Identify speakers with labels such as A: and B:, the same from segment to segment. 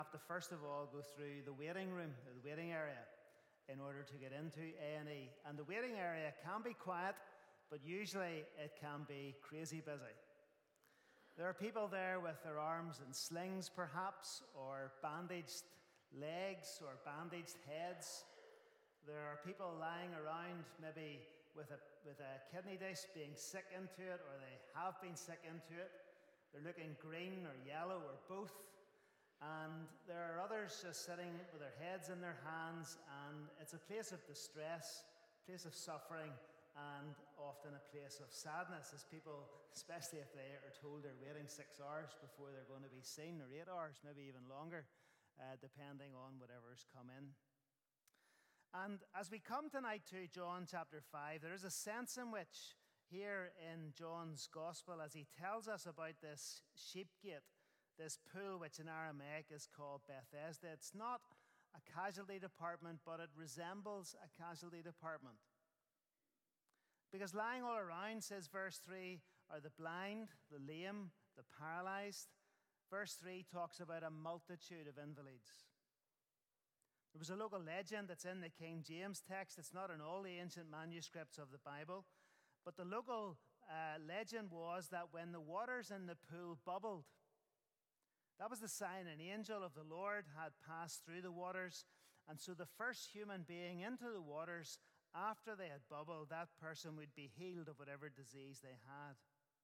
A: have to first of all go through the waiting room, or the waiting area, in order to get into A&E. And the waiting area can be quiet, but usually it can be crazy busy. There are people there with their arms in slings, perhaps, or bandaged legs or bandaged heads. There are people lying around, maybe with a kidney dish, being sick into it, or they have been sick into it. They're looking green or yellow or both. And there are others just sitting with their heads in their hands, and it's a place of distress, a place of suffering, and often a place of sadness, as people, especially if they are told they're waiting 6 hours before they're going to be seen, or 8 hours, maybe even longer, depending on whatever's come in. And as we come tonight to John chapter 5, there is a sense in which here in John's gospel, as he tells us about this sheep gate, this pool which in Aramaic is called Bethesda, it's not a casualty department, but it resembles a casualty department. Because lying all around, says verse 3, are the blind, the lame, the paralyzed. Verse 3 talks about a multitude of invalids. There was a local legend that's in the King James text. It's not in all the ancient manuscripts of the Bible. But the local legend was that when the waters in the pool bubbled, that was the sign an angel of the Lord had passed through the waters. And so the first human being into the waters, after they had bubbled, that person would be healed of whatever disease they had.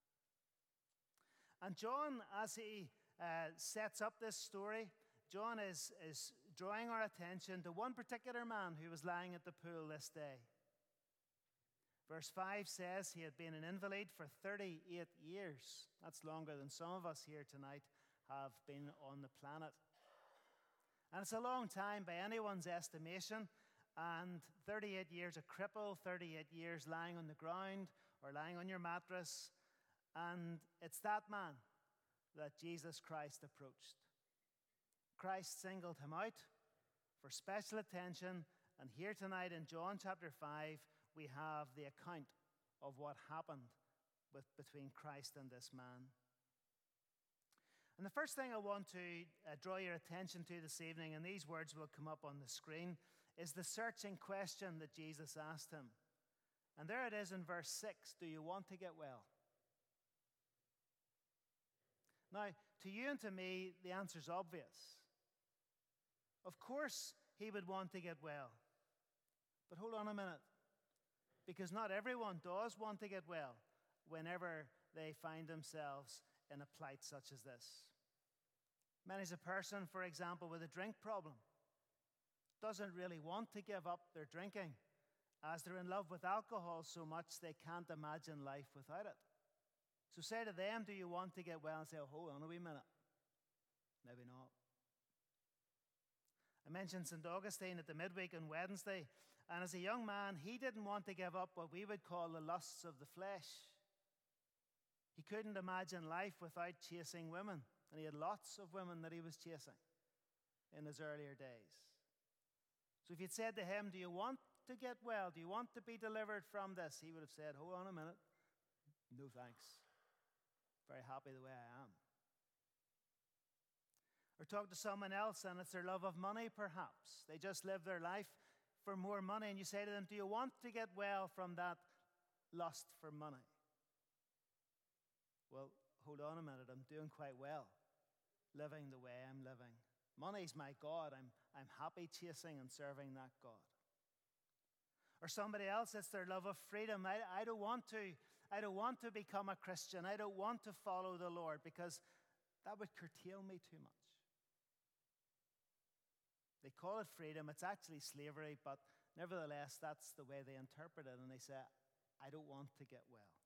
A: And John, as he sets up this story, John is drawing our attention to one particular man who was lying at the pool this day. Verse 5 says he had been an invalid for 38 years. That's longer than some of us here tonight have been on the planet. And it's a long time by anyone's estimation. And 38 years a cripple, 38 years lying on the ground or lying on your mattress. And it's that man that Jesus Christ approached. Christ singled him out for special attention. And here tonight in John chapter 5, we have the account of what happened between Christ and this man. And the first thing I want to draw your attention to this evening, and these words will come up on the screen, is the searching question that Jesus asked him. And there it is in verse 6, do you want to get well? Now, to you and to me, the answer's obvious. Of course he would want to get well. But hold on a minute. Because not everyone does want to get well whenever they find themselves in a plight such as this. Many's a person, for example, with a drink problem doesn't really want to give up their drinking, as they're in love with alcohol so much they can't imagine life without it. So say to them, do you want to get well? And say, oh, hold on a wee minute. Maybe not. I mentioned St. Augustine at the midweek on Wednesday, and as a young man, he didn't want to give up what we would call the lusts of the flesh. He couldn't imagine life without chasing women, and he had lots of women that he was chasing in his earlier days. So if you'd said to him, do you want to get well? Do you want to be delivered from this? He would have said, hold on a minute. No thanks. Very happy the way I am. Or talk to someone else and it's their love of money, perhaps. They just live their life for more money. And you say to them, do you want to get well from that lust for money? Well, hold on a minute. I'm doing quite well living the way I'm living. Money's my God. I'm happy chasing and serving that God. Or somebody else, it's their love of freedom. I don't want to become a Christian. I don't want to follow the Lord because that would curtail me too much. They call it freedom. It's actually slavery, but nevertheless, that's the way they interpret it. And they say, I don't want to get well.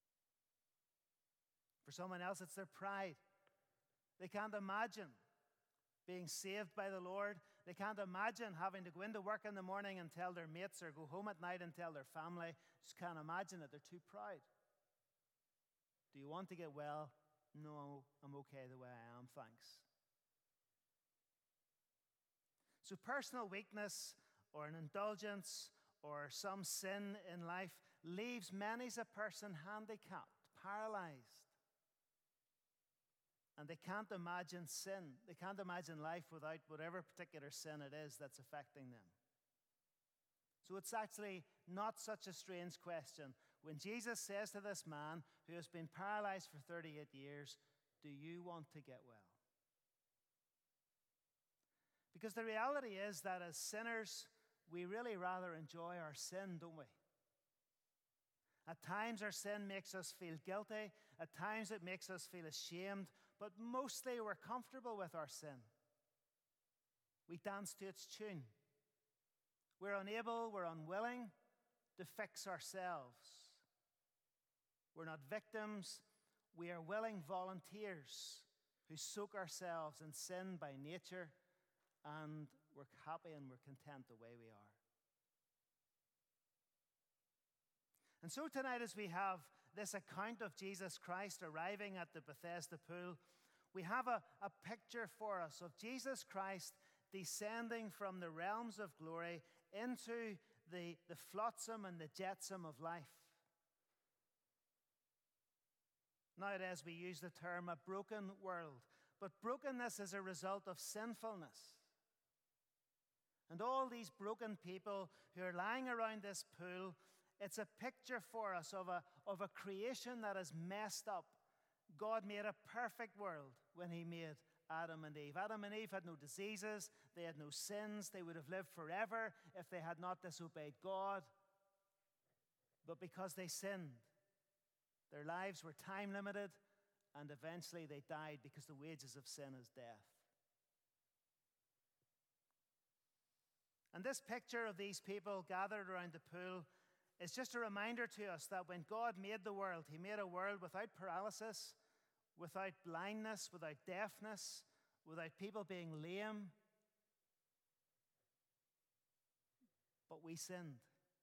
A: For someone else, it's their pride. They can't imagine being saved by the Lord. They can't imagine having to go into work in the morning and tell their mates or go home at night and tell their family. Just can't imagine it. They're too proud. Do you want to get well? No, I'm okay the way I am, thanks. So personal weakness or an indulgence or some sin in life leaves many a person handicapped, paralyzed. And they can't imagine sin. They can't imagine life without whatever particular sin it is that's affecting them. So it's actually not such a strange question when Jesus says to this man who has been paralyzed for 38 years, do you want to get well? Because the reality is that as sinners, we really rather enjoy our sin, don't we? At times our sin makes us feel guilty. At times it makes us feel ashamed. But mostly we're comfortable with our sin. We dance to its tune. We're unable, we're unwilling to fix ourselves. We're not victims. We are willing volunteers who soak ourselves in sin by nature, and we're happy and we're content the way we are. And so tonight, as we have this account of Jesus Christ arriving at the Bethesda pool, we have a picture for us of Jesus Christ descending from the realms of glory into the flotsam and the jetsam of life. Nowadays, we use the term a broken world, but brokenness is a result of sinfulness. And all these broken people who are lying around this pool, it's a picture for us of a creation that is messed up. God made a perfect world when he made Adam and Eve. Adam and Eve had no diseases. They had no sins. They would have lived forever if they had not disobeyed God. But because they sinned, their lives were time limited, and eventually they died because the wages of sin is death. And this picture of these people gathered around the pool is just a reminder to us that when God made the world, he made a world without paralysis, without blindness, without deafness, without people being lame. But we sinned.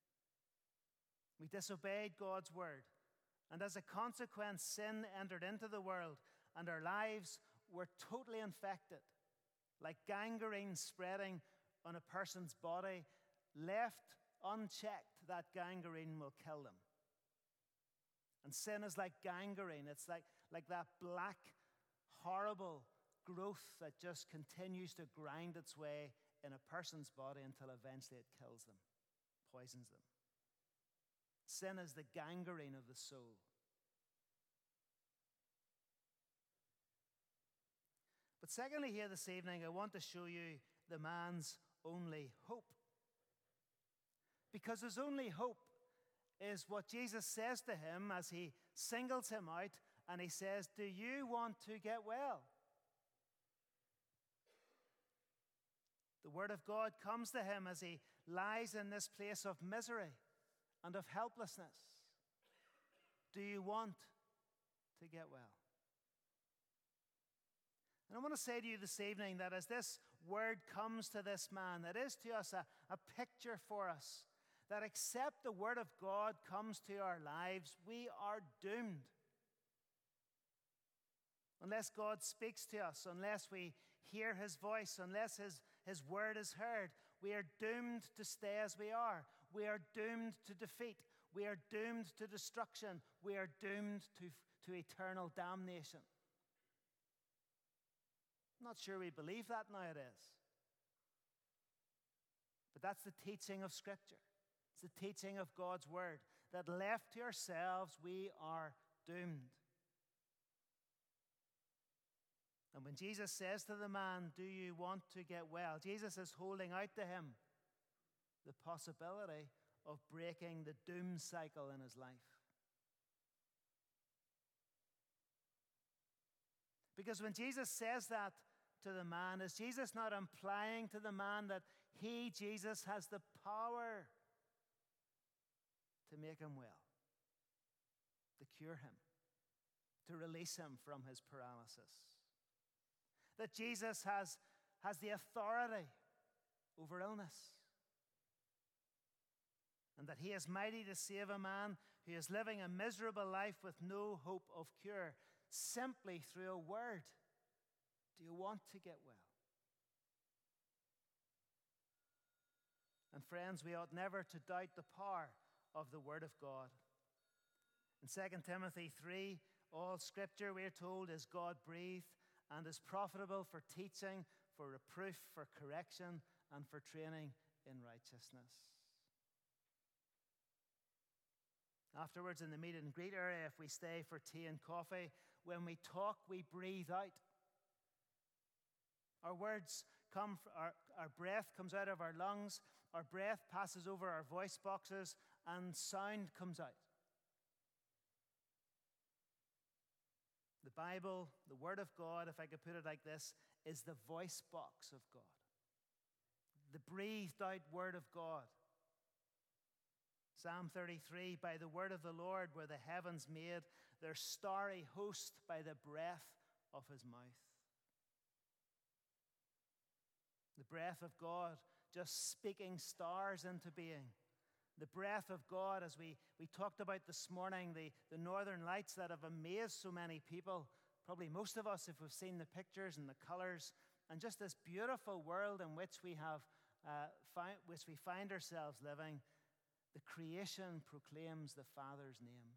A: We disobeyed God's word. And as a consequence, sin entered into the world, and our lives were totally infected, like gangrene spreading on a person's body. Left unchecked, that gangrene will kill them. And sin is like gangrene. It's like that black, horrible growth that just continues to grind its way in a person's body until eventually it kills them, poisons them. Sin is the gangrene of the soul. But secondly, here this evening, I want to show you the man's only hope. Because his only hope is what Jesus says to him as he singles him out, and he says, do you want to get well? The word of God comes to him as he lies in this place of misery and of helplessness. Do you want to get well? And I want to say to you this evening that as this word comes to this man, it is to us a picture for us that except the word of God comes to our lives, we are doomed. Unless God speaks to us, unless we hear his voice, unless his word is heard, we are doomed to stay as we are. We are doomed to defeat. We are doomed to destruction. We are doomed to eternal damnation. I'm not sure we believe that nowadays. But that's the teaching of Scripture. It's the teaching of God's word, that left to ourselves, we are doomed. And when Jesus says to the man, do you want to get well? Jesus is holding out to him the possibility of breaking the doom cycle in his life. Because when Jesus says that to the man, is Jesus not implying to the man that he, Jesus, has the power to make him well, to cure him, to release him from his paralysis? That Jesus has the authority over illness, and that he is mighty to save a man who is living a miserable life with no hope of cure, simply through a word. Do you want to get well? And friends, we ought never to doubt the power of the word of God. In 2 Timothy 3, all Scripture, we are told, is God-breathed and is profitable for teaching, for reproof, for correction, and for training in righteousness. Afterwards, in the meet and greet area, if we stay for tea and coffee, when we talk, we breathe out. Our words come, our breath comes out of our lungs, our breath passes over our voice boxes, and sound comes out. The Bible, the Word of God, if I could put it like this, is the voice box of God. The breathed out Word of God. Psalm 33, by the word of the Lord were the heavens made, their starry host by the breath of his mouth. The breath of God just speaking stars into being. The breath of God, as we talked about this morning, the northern lights that have amazed so many people, probably most of us if we've seen the pictures and the colors, and just this beautiful world in which we find ourselves living. The creation proclaims the Father's name.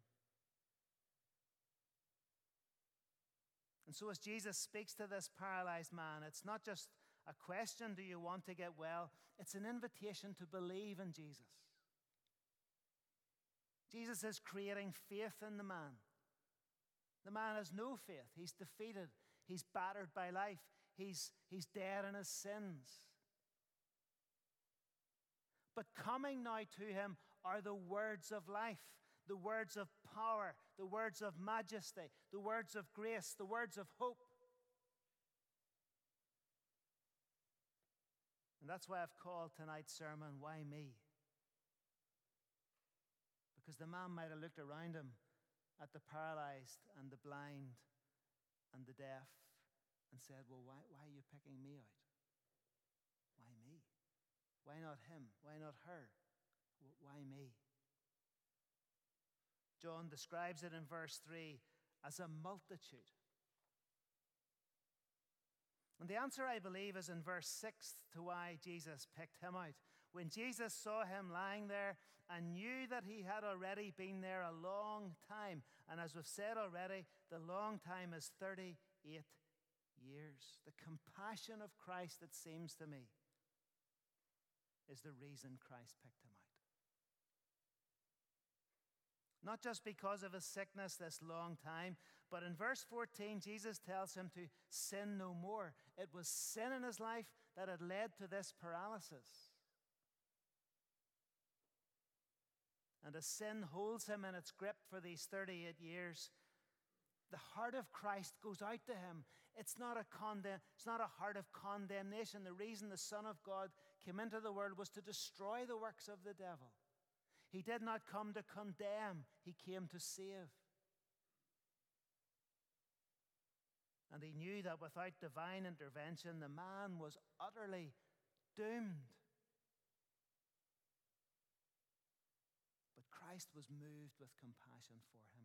A: And so as Jesus speaks to this paralyzed man, it's not just a question, do you want to get well? It's an invitation to believe in Jesus. Jesus is creating faith in the man. The man has no faith. He's defeated. He's battered by life. He's dead in his sins. But coming now to him are the words of life, the words of power, the words of majesty, the words of grace, the words of hope. And that's why I've called tonight's sermon, Why Me? Because the man might have looked around him at the paralyzed and the blind and the deaf and said, well, why are you picking me out? Why me? Why not him? Why not her? Why me? John describes it in verse 3 as a multitude. And the answer, I believe, is in verse 6 to why Jesus picked him out. When Jesus saw him lying there and knew that he had already been there a long time, and as we've said already, the long time is 38 years. The compassion of Christ, it seems to me, is the reason Christ picked him out. Not just because of his sickness this long time, but in verse 14, Jesus tells him to sin no more. It was sin in his life that had led to this paralysis. And as sin holds him in its grip for these 38 years, the heart of Christ goes out to him. It's not a heart of condemnation. The reason the Son of God came into the world was to destroy the works of the devil. He did not come to condemn. He came to save. And he knew that without divine intervention, the man was utterly doomed. But Christ was moved with compassion for him.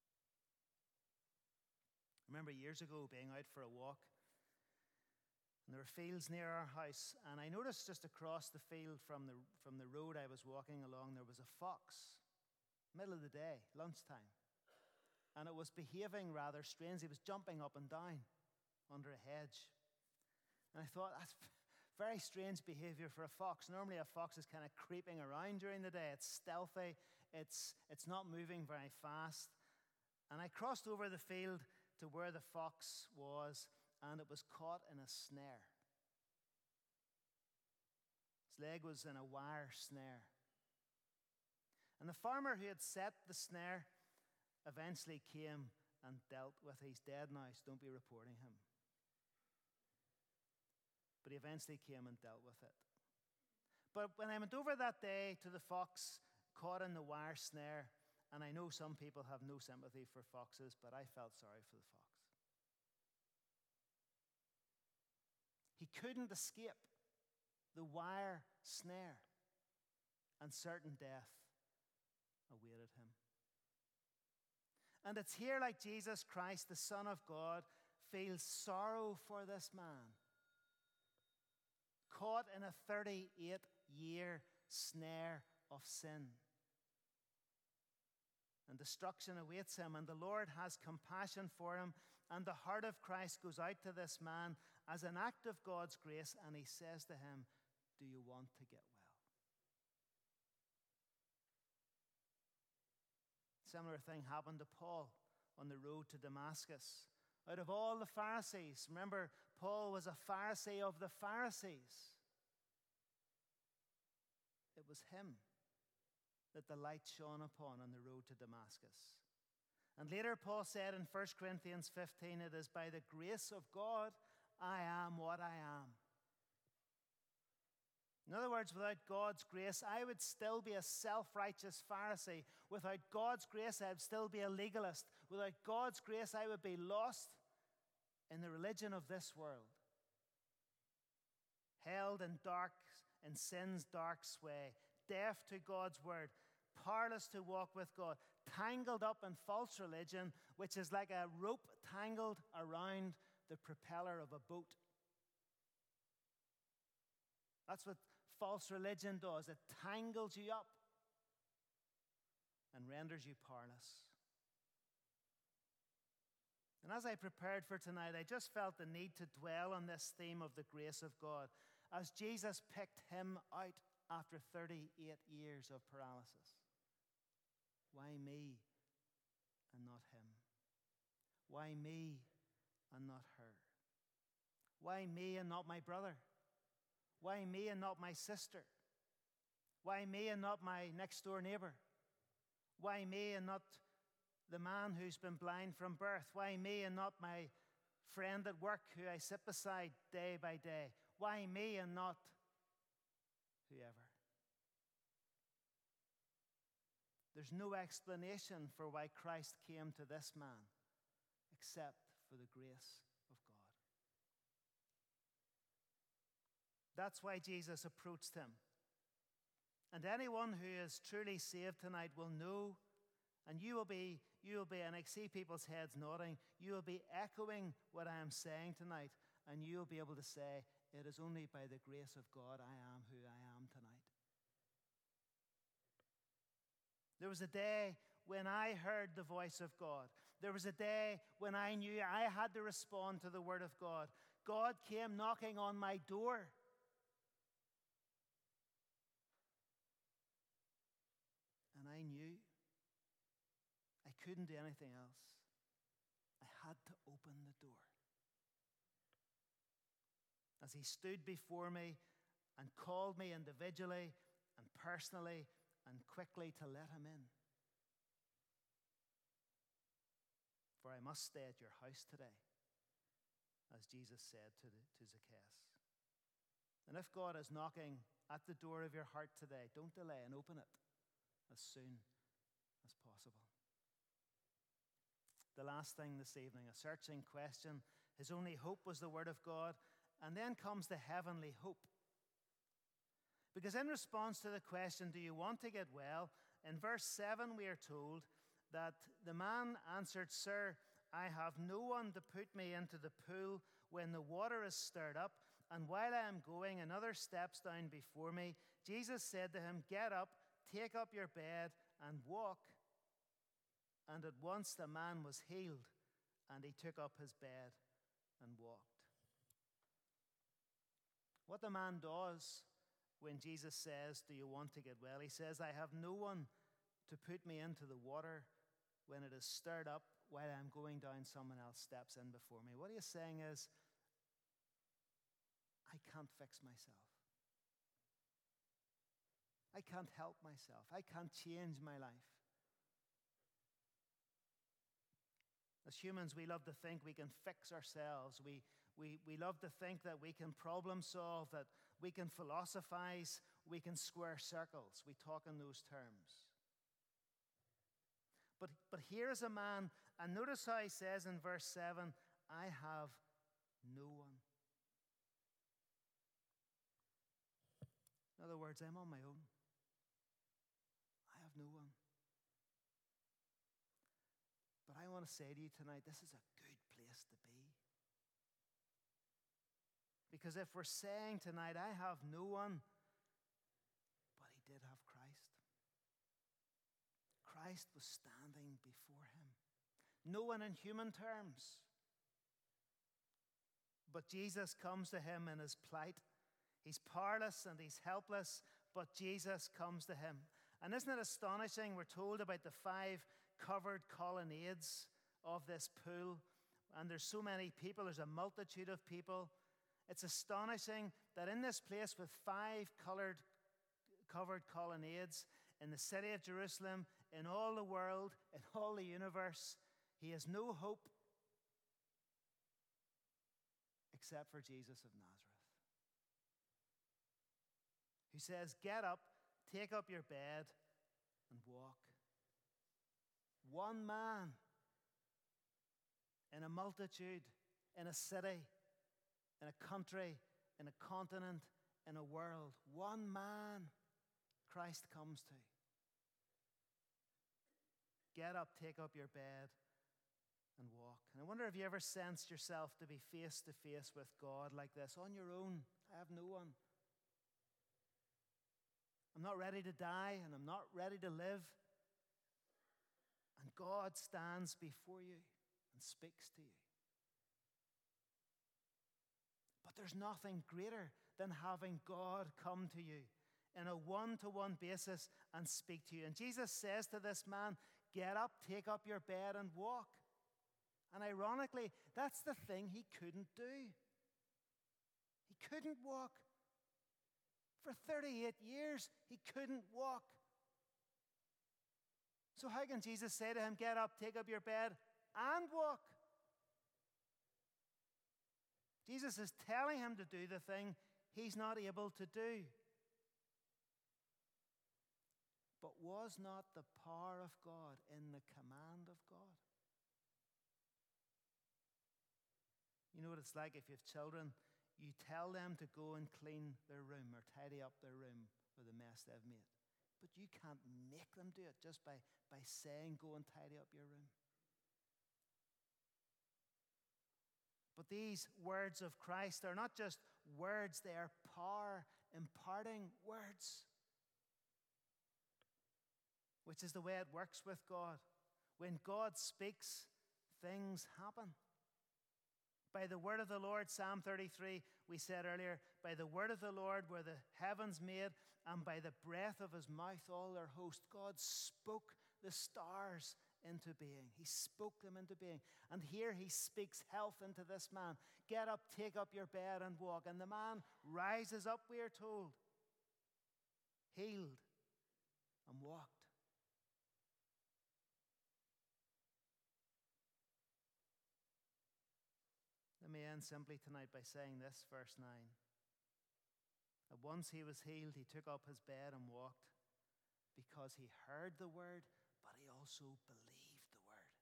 A: I remember years ago being out for a walk, and there were fields near our house, and I noticed just across the field from the road I was walking along, there was a fox, middle of the day, lunchtime. And it was behaving rather strange. He was jumping up and down under a hedge. And I thought, that's very strange behavior for a fox. Normally a fox is kind of creeping around during the day. It's stealthy. It's not moving very fast. And I crossed over the field to where the fox was, and it was caught in a snare. His leg was in a wire snare. And the farmer who had set the snare eventually came and dealt with it. He's dead now, so don't be reporting him. But he eventually came and dealt with it. But when I went over that day to the fox caught in the wire snare, and I know some people have no sympathy for foxes, but I felt sorry for the fox. He couldn't escape the wire snare, and certain death awaited him. And it's here, like Jesus Christ, the Son of God, feels sorrow for this man, caught in a 38-year snare of sin. And destruction awaits him, and the Lord has compassion for him, And the heart of Christ goes out to this man as an act of God's grace, and he says to him, do you want to get well? Similar thing happened to Paul on the road to Damascus. Out of all the Pharisees, remember, Paul was a Pharisee of the Pharisees. It was him that the light shone upon on the road to Damascus. And later Paul said in 1 Corinthians 15, it is by the grace of God I am what I am. In other words, without God's grace, I would still be a self-righteous Pharisee. Without God's grace, I would still be a legalist. Without God's grace, I would be lost in the religion of this world, held in sin's dark sway, deaf to God's word, powerless to walk with God, tangled up in false religion, which is like a rope tangled around the propeller of a boat. That's what false religion does. It tangles you up and renders you powerless. And as I prepared for tonight, I just felt the need to dwell on this theme of the grace of God as Jesus picked him out after 38 years of paralysis. Why me and not him? Why me and not her? Why me and not my brother? Why me and not my sister? Why me and not my next door neighbor? Why me and not the man who's been blind from birth? Why me and not my friend at work who I sit beside day by day? Why me and not whoever? There's no explanation for why Christ came to this man except for the grace of God. That's why Jesus approached him. And anyone who is truly saved tonight will know, and you will be, and I see people's heads nodding, you will be echoing what I am saying tonight, and you will be able to say, it is only by the grace of God I am who I am tonight. There was a day when I heard the voice of God. There was a day when I knew I had to respond to the word of God. God came knocking on my door. And I knew I couldn't do anything else. I had to open the door. As he stood before me and called me individually and personally and quickly to let him in. For I must stay at your house today, as Jesus said to Zacchaeus. And if God is knocking at the door of your heart today, don't delay and open it as soon as possible. The last thing this evening, a searching question. His only hope was the Word of God. And then comes the heavenly hope. Because in response to the question, do you want to get well? In verse 7 we are told that the man answered, Sir, I have no one to put me into the pool when the water is stirred up. And while I am going, another steps down before me. Jesus said to him, Get up, take up your bed and walk. And at once the man was healed, and he took up his bed and walked. What the man does when Jesus says, do you want to get well? He says, I have no one to put me into the water when it is stirred up while I'm going down. Someone else steps in before me. What he is saying is, I can't fix myself. I can't help myself. I can't change my life. As humans, we love to think we can fix ourselves. We love to think that we can problem solve, that we can philosophize, we can square circles. We talk in those terms. But here's a man, and notice how he says in verse 7, I have no one. In other words, I'm on my own. I have no one. But I want to say to you tonight, this is a good place to be. Because if we're saying tonight, I have no one, but he did have Christ. Christ was standing before him. No one in human terms, but Jesus comes to him in his plight. He's powerless and he's helpless, but Jesus comes to him. And isn't it astonishing? We're told about the 5 covered colonnades of this pool, and there's so many people. There's a multitude of people. It's astonishing that in this place with 5 covered colonnades in the city of Jerusalem, in all the world, in all the universe, he has no hope except for Jesus of Nazareth, who says, "Get up, take up your bed, and walk." One man in a multitude, in a city, in a country, in a continent, in a world. One man Christ comes to. Get up, take up your bed, and walk. And I wonder if you ever sensed yourself to be face to face with God like this, on your own. I have no one. I'm not ready to die, and I'm not ready to live. And God stands before you and speaks to you. But there's nothing greater than having God come to you in a one-to-one basis and speak to you. And Jesus says to this man, "Get up, take up your bed, and walk." And ironically, that's the thing he couldn't do. He couldn't walk. For 38 years, he couldn't walk. So how can Jesus say to him, "Get up, take up your bed, and walk"? Jesus is telling him to do the thing he's not able to do. But was not the power of God in the command of God? You know what it's like if you have children, you tell them to go and clean their room or tidy up their room or the mess they've made. But you can't make them do it just by saying, "Go and tidy up your room." But these words of Christ are not just words, they are power-imparting words, which is the way it works with God. When God speaks, things happen. By the word of the Lord, Psalm 33, we said earlier, by the word of the Lord were the heavens made, and by the breath of his mouth all their host. God spoke the stars into being. He spoke them into being. And here he speaks health into this man. "Get up, take up your bed, and walk." And the man rises up, we are told, healed and walked. Let me end simply tonight by saying this, verse 9. That once he was healed, he took up his bed and walked, because he heard the word, but he also believed the word.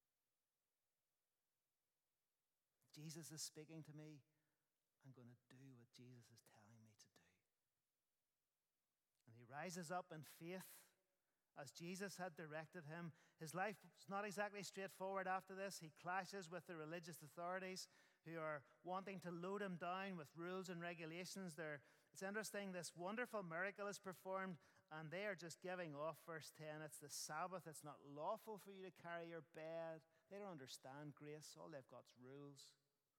A: Jesus is speaking to me. I'm going to do what Jesus is telling me to do. And he rises up in faith as Jesus had directed him. His life is not exactly straightforward after this. He clashes with the religious authorities who are wanting to load him down with rules and regulations. It's interesting, this wonderful miracle is performed, and they are just giving off verse 10. It's the Sabbath. It's not lawful for you to carry your bed. They don't understand grace. All they've got is rules.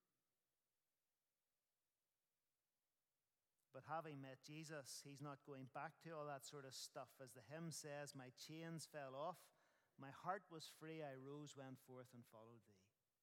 A: But having met Jesus, he's not going back to all that sort of stuff. As the hymn says, "My chains fell off. My heart was free. I rose, went forth, and followed thee."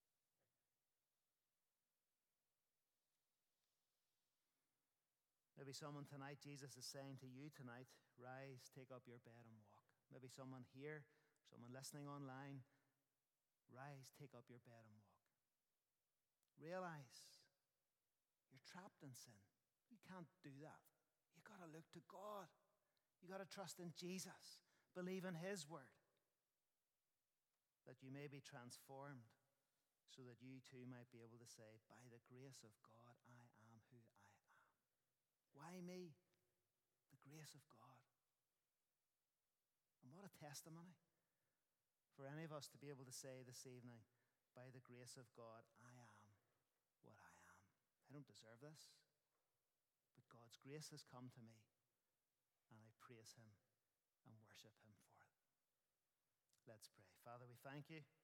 A: Maybe someone tonight, Jesus is saying to you tonight, rise, take up your bed, and walk. Maybe someone here, someone listening online, rise, take up your bed, and walk. Realize you're trapped in sin. You can't do that. You've got to look to God. You've got to trust in Jesus. Believe in his word, that you may be transformed, so that you too might be able to say, by the grace of God, I am who I am. Why me? The grace of God. And what a testimony for any of us to be able to say this evening, by the grace of God, I am what I am. I don't deserve this, but God's grace has come to me, and I praise him and worship him for it. Let's pray. Father, we thank you